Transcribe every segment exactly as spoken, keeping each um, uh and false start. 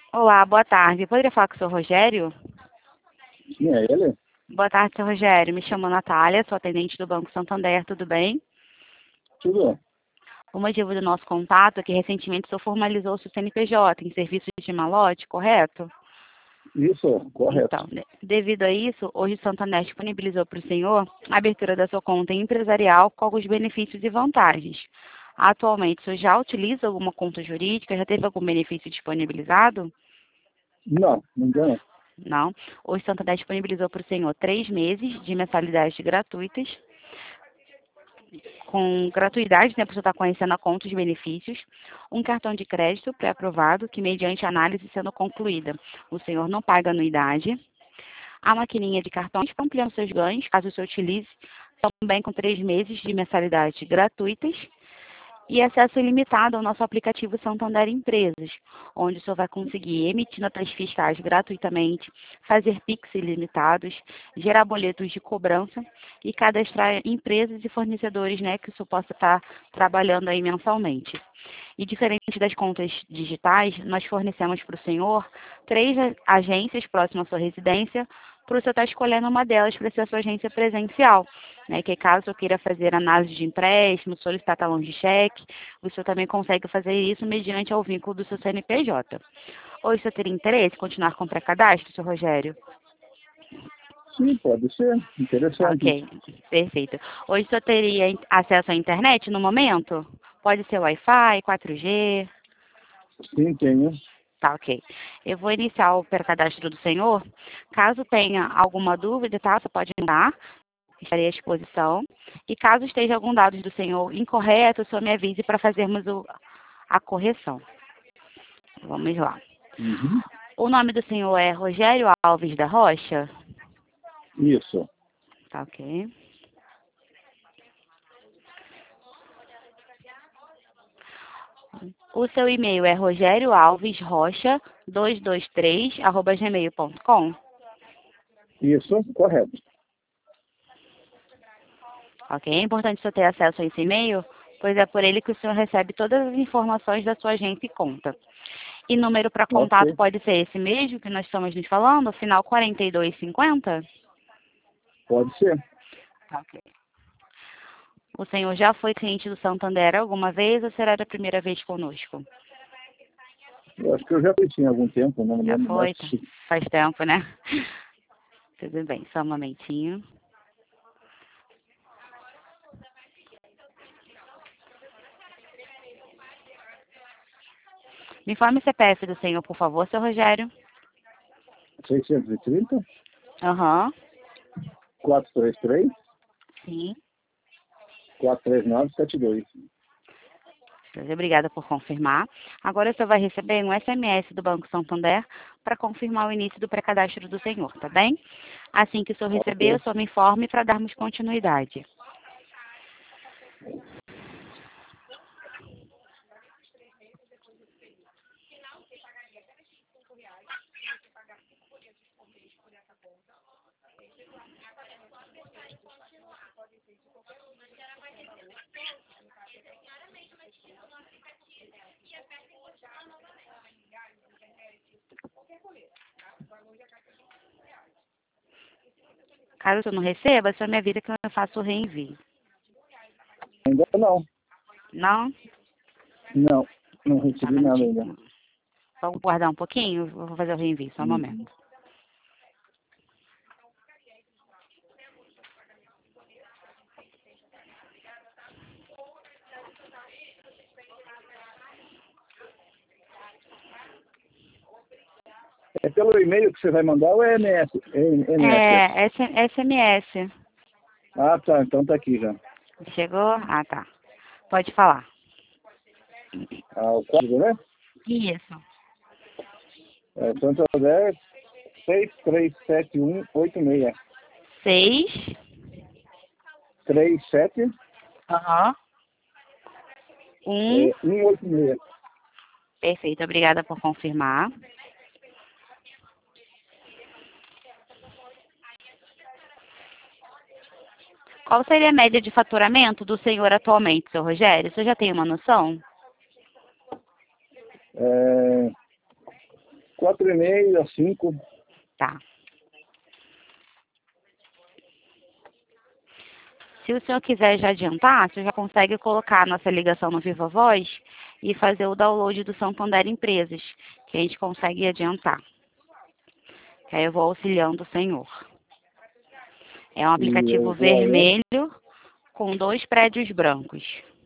Olá, boa tarde. Poderia falar com o senhor Rogério? Sim, é ele? Boa tarde, senhor Rogério. Me chamo Natália, sou atendente do Banco Santander, tudo bem? Tudo? O motivo do nosso contato é que recentemente o senhor formalizou o seu C N P J em serviços de malote, correto? Isso, correto. Então, de- devido a isso, hoje o Santander disponibilizou para o senhor a abertura da sua conta empresarial com alguns benefícios e vantagens. Atualmente, o senhor já utiliza alguma conta jurídica? Já teve algum benefício disponibilizado? Não, não engano. Não. Hoje o Santander disponibilizou para o senhor três meses de mensalidades gratuitas, com gratuidade, né, para você estar conhecendo a conta os benefícios, um cartão de crédito pré-aprovado, que mediante análise sendo concluída, o senhor não paga anuidade, a maquininha de cartões para ampliar os seus ganhos, caso o senhor utilize, também com três meses de mensalidade gratuitas, e acesso ilimitado ao nosso aplicativo Santander Empresas, onde o senhor vai conseguir emitir notas fiscais gratuitamente, fazer Pix ilimitados, gerar boletos de cobrança e cadastrar empresas e fornecedores, né, que o senhor possa estar trabalhando aí mensalmente. E diferente das contas digitais, nós fornecemos para o senhor três agências próximas à sua residência, para o senhor estar escolhendo uma delas para ser a sua agência presencial, né, que caso eu queira fazer análise de empréstimo, solicitar talão de cheque, o senhor também consegue fazer isso mediante ao vínculo do seu C N P J. Ou o senhor teria interesse em continuar com o pré-cadastro, senhor Rogério? Sim, pode ser. Interessante. Ok, perfeito. Hoje o senhor teria acesso à internet no momento? Pode ser Wi-Fi, quatro G? Sim, tenho. Tá, ok. Eu vou iniciar o pré-cadastro do senhor. Caso tenha alguma dúvida, tá? Você pode mandar, estarei à disposição. E caso esteja algum dado do senhor incorreto, o senhor me avise para fazermos o, a correção. Vamos lá. Uhum. O nome do senhor é Rogério Alves da Rocha? Isso. Tá, ok. O seu e-mail é rogérioalvesrocha dois dois três arroba gmail ponto com. Isso, correto. Ok? É importante o senhor ter acesso a esse e-mail, pois é por ele que o senhor recebe todas as informações da sua agência e conta. E número para contato Ok. pode ser esse mesmo que nós estamos nos falando, final quarenta e dois cinquenta? Pode ser. Tá, ok. O senhor já foi cliente do Santander alguma vez ou será a primeira vez conosco? Eu acho que eu já fiz em algum tempo, não me Já lembro mais. foi? Tá. Faz tempo, né? Tudo bem, só um momentinho. Me informe o C P F do senhor, por favor, seu Rogério. seiscentos e trinta, Aham, quatrocentos e trinta e três, sim. quatrocentos e trinta e nove, setenta e dois. Obrigada por confirmar. Agora o senhor vai receber um S M S do Banco Santander para confirmar o início do pré-cadastro do senhor, tá bem? Assim que o senhor receber, o Ok. senhor me informe para darmos continuidade. Caso o senhor não receba, o senhor me avisa que eu faço o reenvio. Ainda não. Não? Não, não Só um recebi nada ainda. minutinho. Vamos guardar um pouquinho? Eu vou fazer o reenvio, só um Uhum. momento. É pelo e-mail que você vai mandar ou é M S? É M S? É, S M S. Ah, tá. Então tá aqui já. Chegou? Ah, tá. Pode falar. Ah, o código, né? Isso. É Santander seis três sete um oito seis. Seis. três sete Aham. Um. é, um oito seis. Perfeito, obrigada por confirmar. Qual seria a média de faturamento do senhor atualmente, seu Rogério? Você já tem uma noção? É, quatro e meio a cinco. Tá. Se o senhor quiser já adiantar, o senhor já consegue colocar a nossa ligação no Viva Voz e fazer o download do Santander Empresas, que a gente consegue adiantar. Que aí eu vou auxiliando o senhor. É um E aplicativo eu vou aí. vermelho com dois prédios brancos.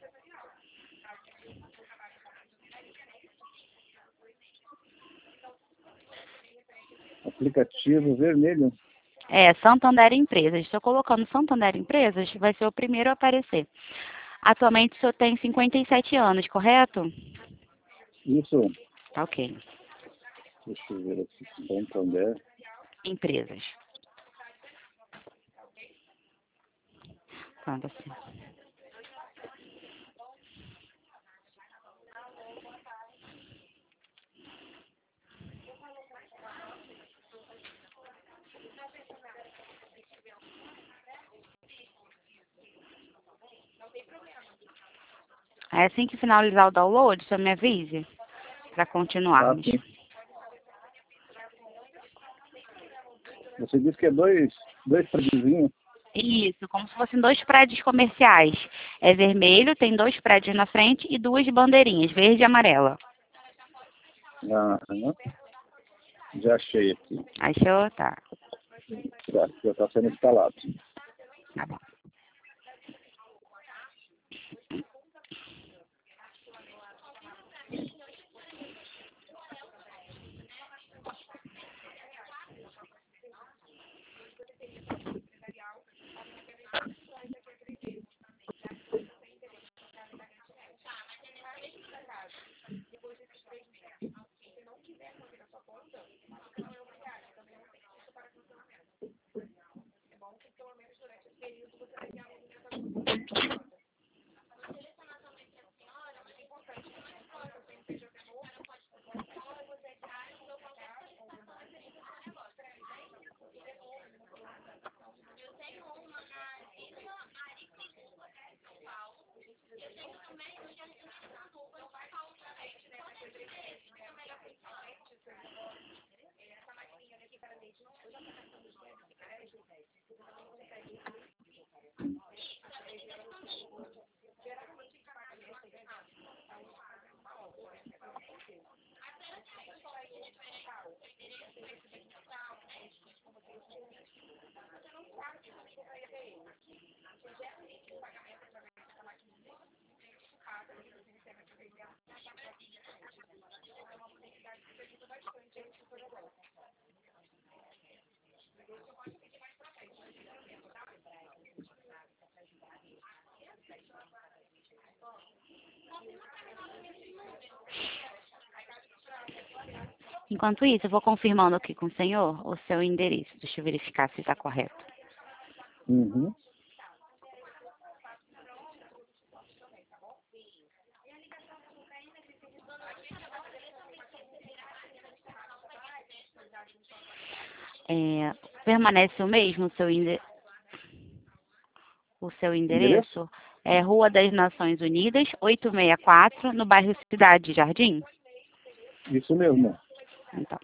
Aplicativo vermelho. É, Santander Empresas. Estou colocando Santander Empresas, vai ser o primeiro a aparecer. Atualmente o senhor tem cinquenta e sete anos, correto? Isso. Tá ok. Deixa eu ver aqui. Santander. Empresas. Pronto, assim. Aí assim que finalizar o download, o senhor me avise para Ah, continuarmos. sim. Você disse que é dois, dois prédiozinhos. Isso, como se fossem dois prédios comerciais. É vermelho, tem dois prédios na frente e duas bandeirinhas, verde e amarela. Ah, já achei aqui. Achou? Tá. Já já está sendo instalado. Tá bom. Enquanto isso, eu vou confirmando aqui com o senhor o seu endereço. Deixa eu verificar se está correto. Uhum. É, permanece o mesmo o seu, ende... o seu Endereço? endereço? É Rua das Nações Unidas, oitocentos e sessenta e quatro, no bairro Cidade Jardim? Isso mesmo. Então.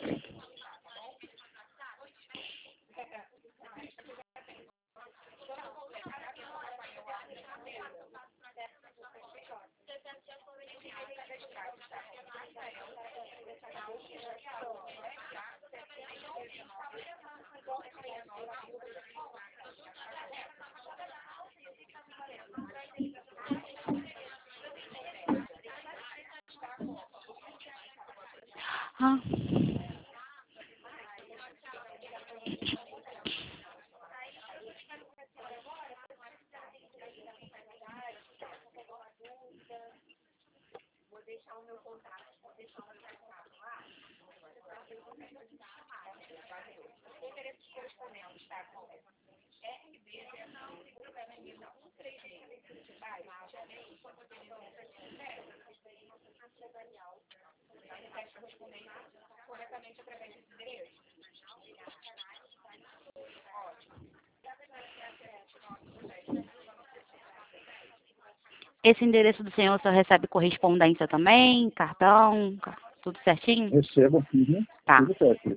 Ah. Esse endereço do senhor, o senhor recebe correspondência também? Cartão? Tudo certinho? Recebo. Uhum. Tá. Tudo certo.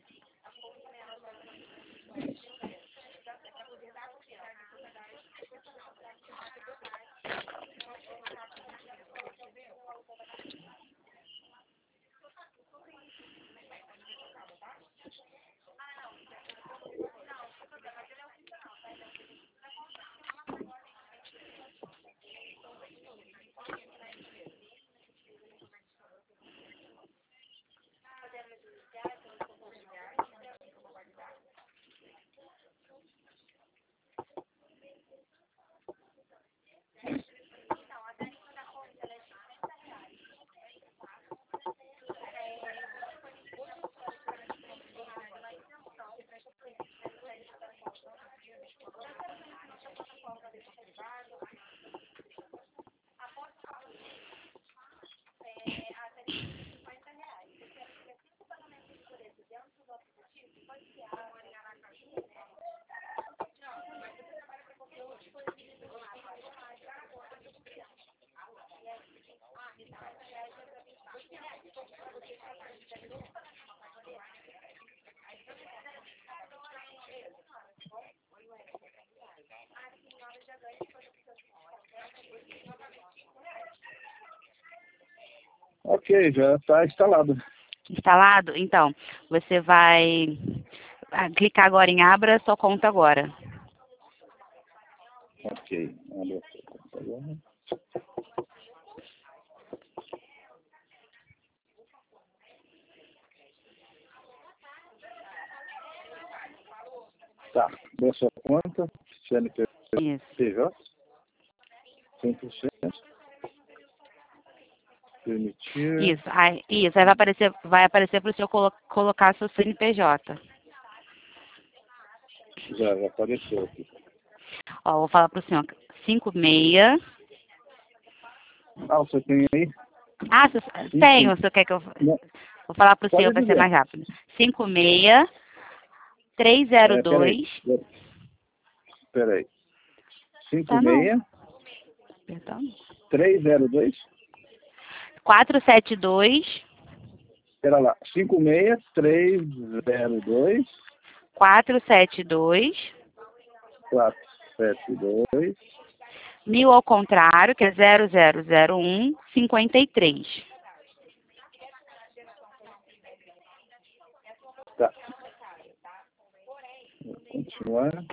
Ok, já está instalado. Instalado? Então, você vai ah, clicar agora em Abra sua conta agora. Ok. Abre a conta agora. Tá. Deu sua conta. C N P J. Isso. cem por cento. Permitir. Isso, aí, isso, aí vai aparecer, vai aparecer para o senhor colo colocar seu C N P J. Já, já apareceu aqui. Ó, vou falar para o senhor, cinco seis. Ah, você tem aí? Ah, se, Sim, tenho, sim. o senhor quer que eu... Não, Vou falar para o senhor pode para ser dizer. mais rápido. cinco seis, três zero É, peraí. dois... Peraí. Tá, não. cinco seis, Perdão. três zero dois. quatro sete dois, Espera lá. cinco seis, três zero dois, quatro sete dois, quatro sete dois. mil ao contrário, que é zero zero zero um, cinquenta e três. Tá. Vou continuar.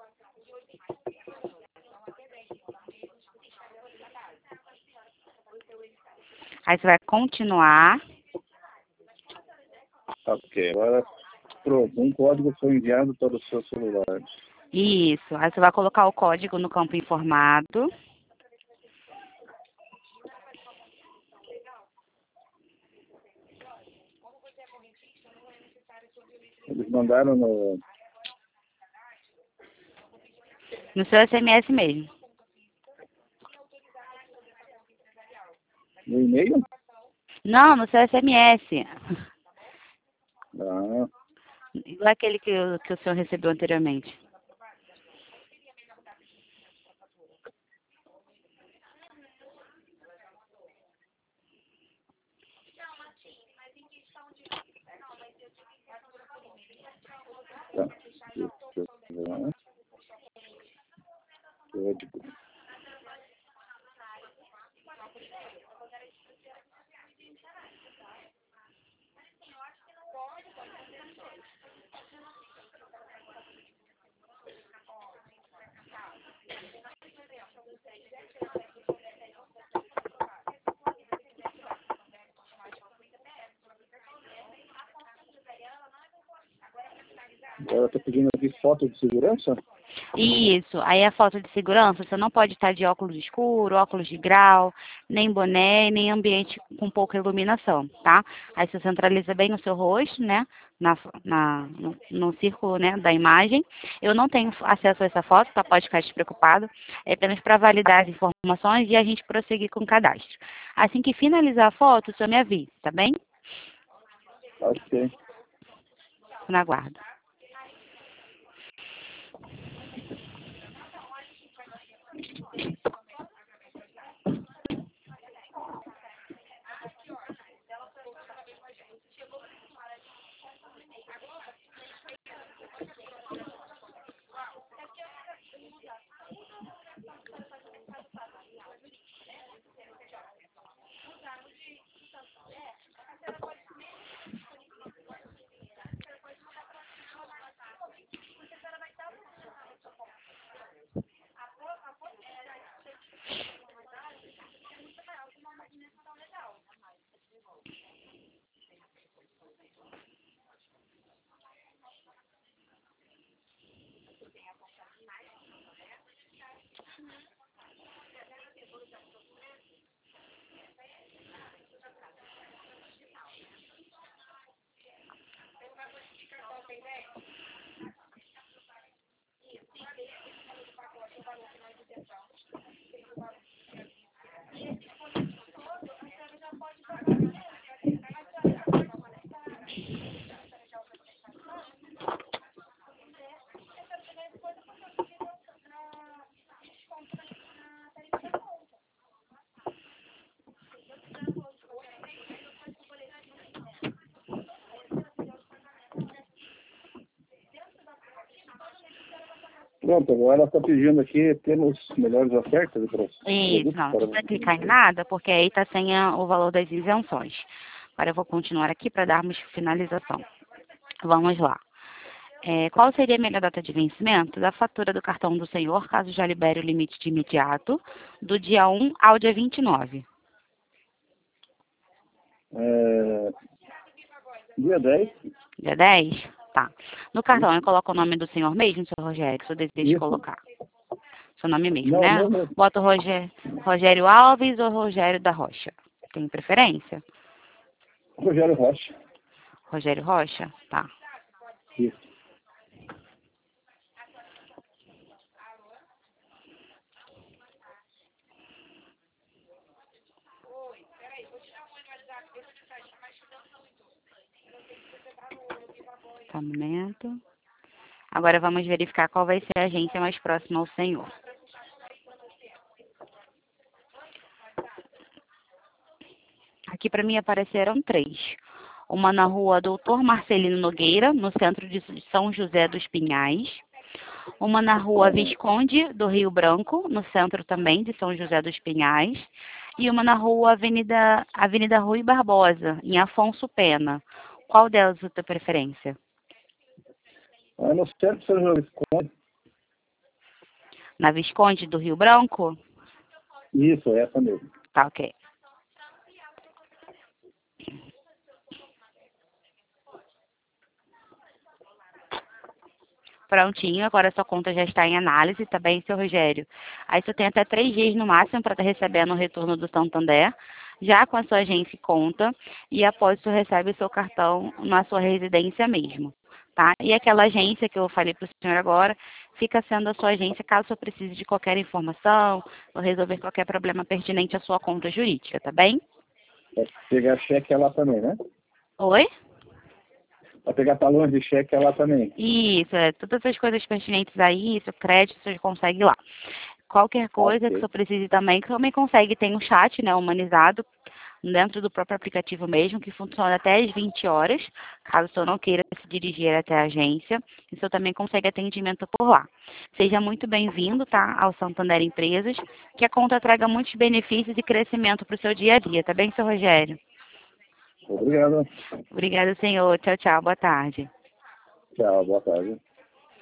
Aí você vai continuar. Ok. Agora, pronto. Um código foi enviado para o seu celular. Isso. Aí você vai colocar o código no campo informado. Eles mandaram no, No seu S M S mesmo. no e-mail? Não, no seu S M S. Ah, Igual aquele que, o- que o senhor recebeu anteriormente. tá. Deixa eu ver lá. Código. Agora está pedindo aqui foto de segurança? Isso. Aí a foto de segurança, você não pode estar de óculos escuro, óculos de grau, nem boné, nem ambiente com pouca iluminação, tá? Aí você centraliza bem o seu rosto, né? Na, na, no, no círculo, né, da imagem. Eu não tenho acesso a essa foto, tá? Pode ficar despreocupado. É apenas para validar as informações e a gente prosseguir com o cadastro. Assim que finalizar a foto, o senhor me avise, tá bem? Ok. Na guarda. Pronto, agora ela está pedindo aqui, temos melhores ofertas de produtos. Isso, não, não precisa clicar em nada, porque aí está sem a- o valor das isenções. Agora eu vou continuar aqui para darmos finalização. Vamos lá. É, qual seria a melhor data de vencimento da fatura do cartão do senhor, caso já libere o limite de imediato, do dia um ao dia vinte e nove? É, dia dez. Dia dez? Tá. No cartão eu coloco o nome do senhor mesmo, seu Rogério, se eu desejo Isso. colocar. Seu nome mesmo, Não, né? não, não. Boto Rogério, Rogério Alves ou Rogério da Rocha? Tem preferência? Rogério Rocha. Rogério Rocha? Tá. Isso. Tá, um momento. Agora vamos verificar qual vai ser a agência mais próxima ao senhor. Aqui para mim apareceram três. Uma na rua Doutor Marcelino Nogueira, no centro de São José dos Pinhais. Uma na rua Visconde do Rio Branco, no centro também de São José dos Pinhais. E uma na rua Avenida, Avenida Rui Barbosa, em Afonso Pena. Qual delas é a tua preferência? Ah, no centro de São José dos Pinhais. Na Visconde do Rio Branco? Isso, essa mesmo. Tá, ok. Prontinho, agora sua conta já está em análise, tá bem, seu Rogério? Aí você tem até três dias no máximo para estar recebendo o retorno do Santander, já com a sua agência e conta, e após você recebe o seu cartão na sua residência mesmo, tá? E aquela agência que eu falei para o senhor agora, fica sendo a sua agência caso você precise de qualquer informação ou resolver qualquer problema pertinente à sua conta jurídica, tá bem? Vai pegar cheque é lá também, né? Oi? Vai pegar talões de cheque é lá também. Isso, é, todas as coisas pertinentes aí, isso, crédito, você consegue lá. Qualquer coisa Ok. que você precise também, que também consegue, tem um chat, né, humanizado, dentro do próprio aplicativo mesmo, que funciona até às vinte horas, caso o senhor não queira se dirigir até a agência, e o senhor também consegue atendimento por lá. Seja muito bem-vindo, tá, ao Santander Empresas, que a conta traga muitos benefícios e crescimento para o seu dia a dia, tá bem, seu Rogério? Obrigado. Obrigada, senhor. Tchau, tchau. Boa tarde. Tchau, boa tarde.